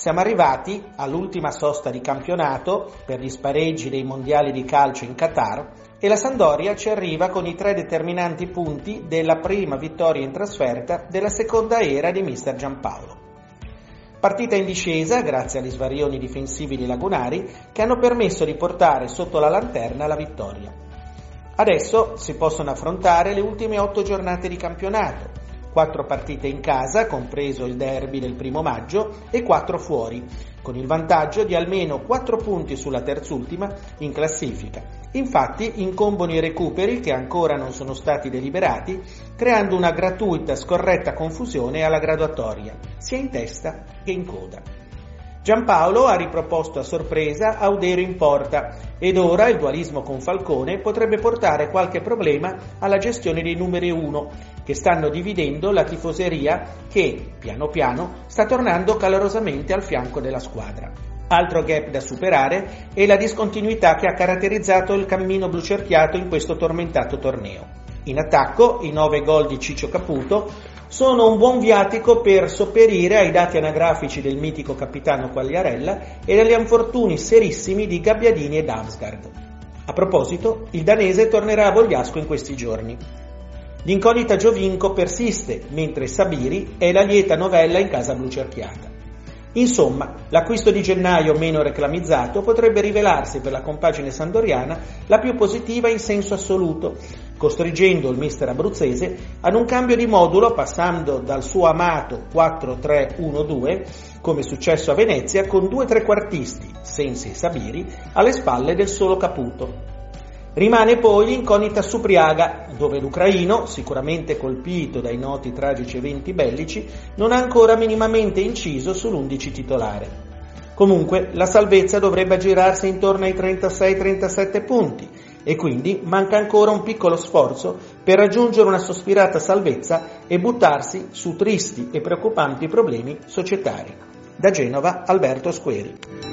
Siamo arrivati all'ultima sosta di campionato per gli spareggi dei mondiali di calcio in Qatar e la Sampdoria ci arriva con i 3 determinanti punti della prima vittoria in trasferta della seconda era di mister Giampaolo. Partita in discesa grazie agli svarioni difensivi dei lagunari che hanno permesso di portare sotto la lanterna la vittoria. Adesso si possono affrontare le ultime 8 giornate di campionato, 4 partite in casa, compreso il derby del 1 maggio, e 4 fuori, con il vantaggio di almeno 4 punti sulla terzultima in classifica. Infatti incombono i recuperi che ancora non sono stati deliberati, creando una gratuita, scorretta confusione alla graduatoria, sia in testa che in coda. Giampaolo ha riproposto a sorpresa Audero in porta ed ora il dualismo con Falcone potrebbe portare qualche problema alla gestione dei numeri 1 che stanno dividendo la tifoseria che, piano piano, sta tornando calorosamente al fianco della squadra. Altro gap da superare è la discontinuità che ha caratterizzato il cammino blucerchiato in questo tormentato torneo. In attacco, i 9 gol di Ciccio Caputo sono un buon viatico per sopperire ai dati anagrafici del mitico capitano Quagliarella e agli infortuni serissimi di Gabbiadini e Damsgaard. A proposito, il danese tornerà a Vogliasco in questi giorni. L'incognita Giovinco persiste, mentre Sabiri è la lieta novella in casa blucerchiata. Insomma, l'acquisto di gennaio meno reclamizzato potrebbe rivelarsi per la compagine sandoriana la più positiva in senso assoluto, costringendo il mister abruzzese ad un cambio di modulo passando dal suo amato 4-3-1-2, come successo a Venezia, con 2 trequartisti, Sensi e Sabiri, alle spalle del solo Caputo. Rimane poi l'incognita Supriaga, dove l'ucraino, sicuramente colpito dai noti tragici eventi bellici, non ha ancora minimamente inciso sull'11 titolare. Comunque, la salvezza dovrebbe aggirarsi intorno ai 36-37 punti e quindi manca ancora un piccolo sforzo per raggiungere una sospirata salvezza e buttarsi su tristi e preoccupanti problemi societari. Da Genova, Alberto Squeri.